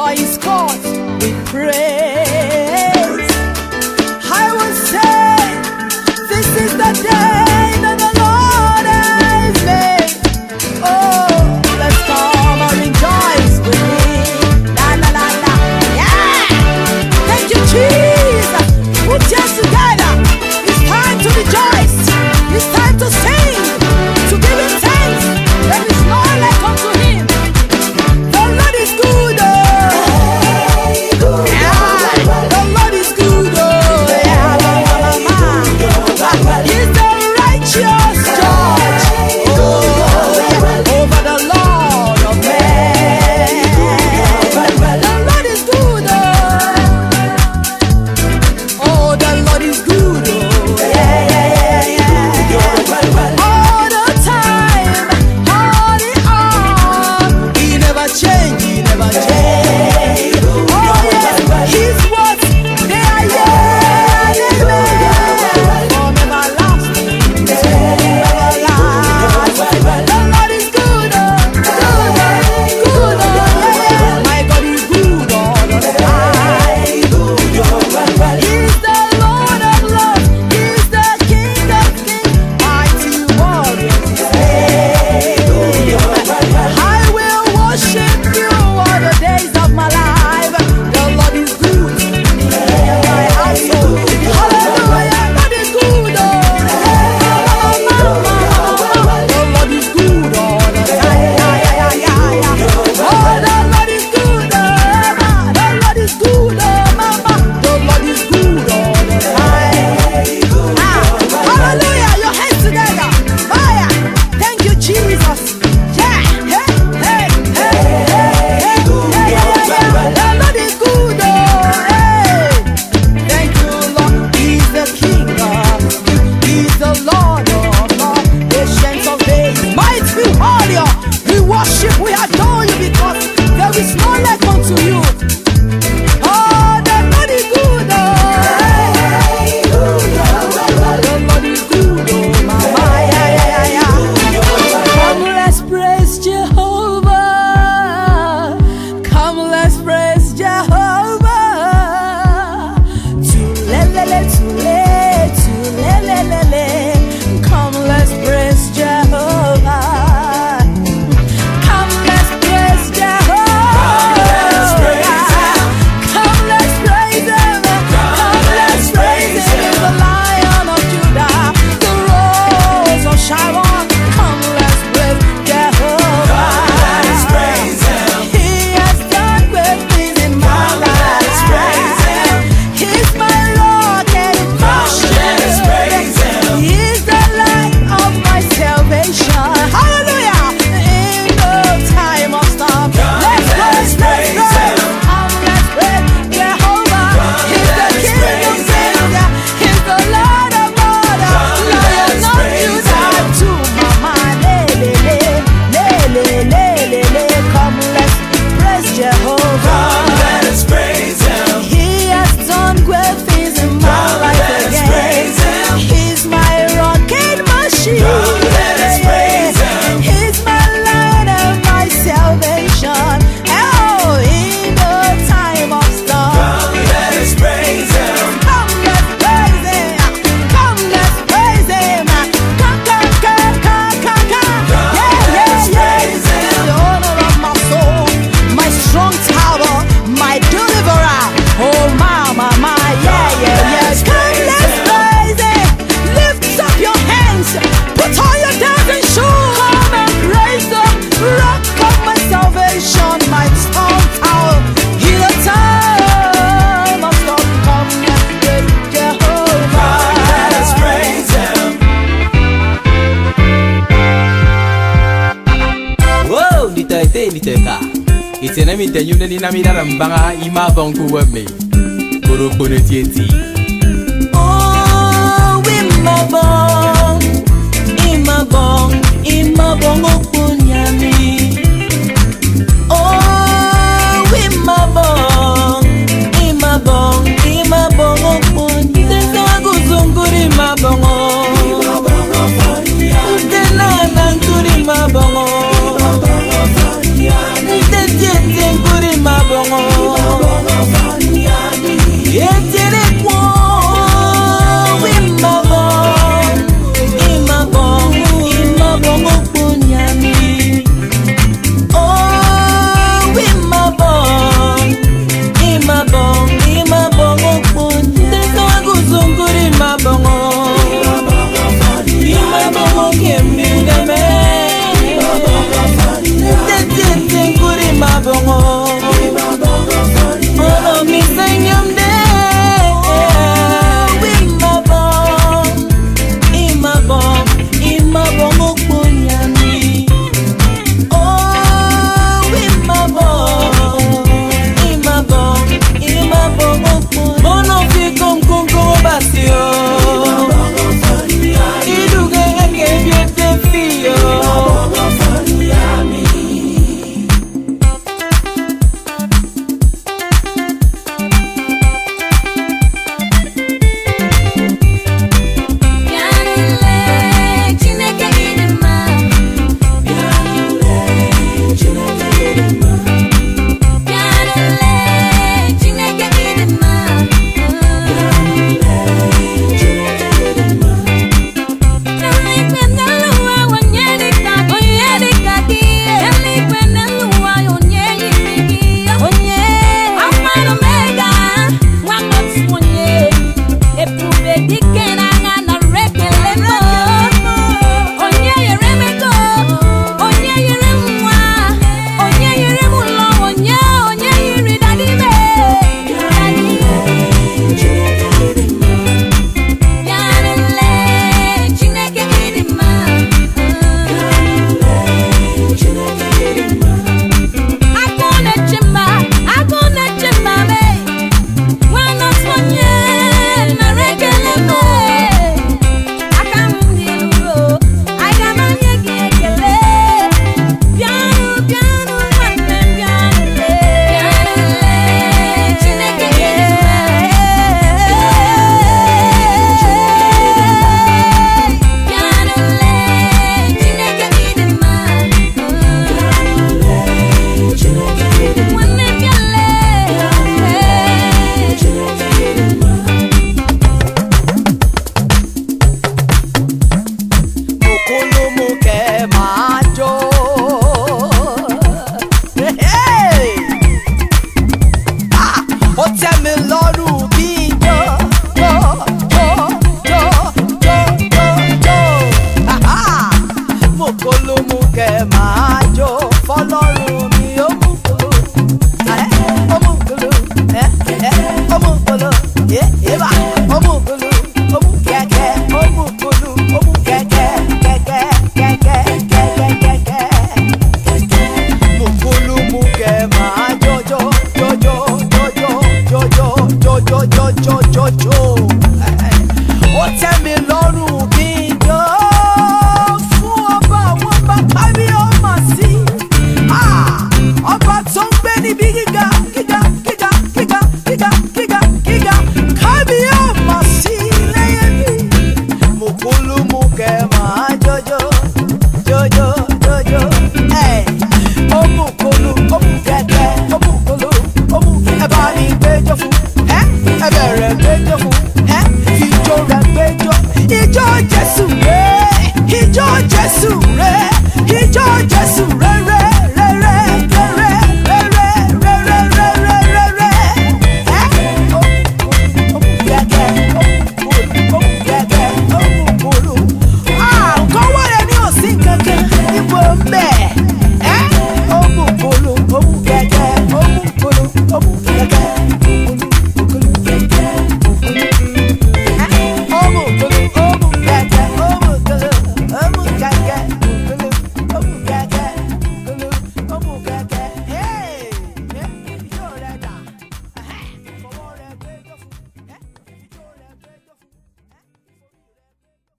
enter his court with praise. I will say, this is the day that the Lord has made. Oh, let's come and rejoice with me. La la la la. Yeah! Thank you, Jesus. Put your hands together. It's time to rejoice. It's time to sing, to give him thanks. There is no like unto him. The Lord is good, oh. Yeah. The Lord is good, oh. Yeah. He's the righteous judge, oh, yeah. Over the Lord of men. The Lord is good, oh. Oh, the Lord is good, oh. Yeah, yeah, yeah, yeah. All the time, all the all. He never change, he never change. Oh yes, his words, they are yes and amen. From everlasting to everlasting. The Lord is good, oh, good, oh, good, oh, yeah. My God is good all the time. He's the Lord of lords, he's the King of kings, mighty warrior. I will worship you all the days of my life. The Lord is good in my household. Hallelujah, God is good, oh. The Lord is good all the time. Oh, the Lord is good, oh. The Lord is good, oh, mama. The Lord is good all the time. Hallelujah, your hands together. Fire. Thank you, Jesus. Yeah. Hey, hey, hey, hey, hey, yeah. The Lord is good, oh. Hey. Thank you, Lord. He's the King of kings. He's the Lord of lords. Ancient of days, mighty warrior. We worship, we adore you because there is no like unto you. Oh, the Lord is good, oh. The Lord is good, oh, mama, yeah. Come, let's praise Jehovah. Come, let's praise Jehovah. Tulelele, tulelele. Come, let's praise Jehovah. Come, let's praise Jehovah. Come, let's praise him. Come, let's praise him. The Lion of Judah, the Rose of Sharon. Come, let's praise Jehovah. He has done great things in my life. He's my rock and portion. He's the light of my salvation. Hallelujah. In the time of storm, let's praise, let's praise. Let's praise Jehovah. He's the King of kings. He's the Lord of lords. Lion of Judah to mama. Come, let's praise Jehovah. He has done great things in my life again. He's my rocket machine. He's my light and my salvation. Oh, in the time of storm. Come, let's praise him. Come, let's praise him. Come, let's praise him. Come. Yeah. The owner of my soul, my strong tower, my deliverer. Oh, mama, yeah. Come, let's praise him. Lift up your hands. Put on your dancing shoes. Come and praise him. Rock of my salvation, my strong tower. In the time of storm, come, let's praise Jehovah. Wow, liteka. Itena mi tenyu ni na mi na mbanga ima vangu wame. Koro kono tieti. Oh, ima bong okunyami. Oh, ima bong okunyami. Tesa kuzunguri mabongo. Tena nanturi mabongo. Tetieti nkuri mabongo. kẹ́ máa jó. Ó tẹ́ mi lọ́rùn bí jó jó jó jó jó jó jó. Mo kolo mú kẹ́ máa jó fọlọ́run mi ó mú kolo. Ó mú kolo ó mú kolo yébà ó mú kolo ó mú kẹ̀kẹ́ ó mú kolo ó mú kẹ̀kẹ́ kẹ̀kẹ́ kẹ̀kẹ́ kẹ̀kẹ́ kẹ̀kẹ́. Mo kolo mú kẹ́ máa jó jó jó jó jó jó jó jó jó jó jó jó. Ó tẹ́ mi lọ́rùn kí n jó fún ọba àwọn ọba kábí ọmọ sí. Ọba tó ń gbé níbi gíga gíga gíga gíga gíga gíga gíga kábí ọmọ sí lẹ́yìn mi. Mo kúlú mú kẹ́ máa jójó jójó jójó. Ó mú kúlú ó mú kẹ̀kẹ́ ó mú kúlú ó mú ẹ bá ní gbẹjọ fún ẹ bẹ̀rẹ̀ gbẹjọ fún ijó rẹ̀ gbẹjọ. Ijó Jésù rẹ̀ ijó Jésù rẹ̀ ijó Jésù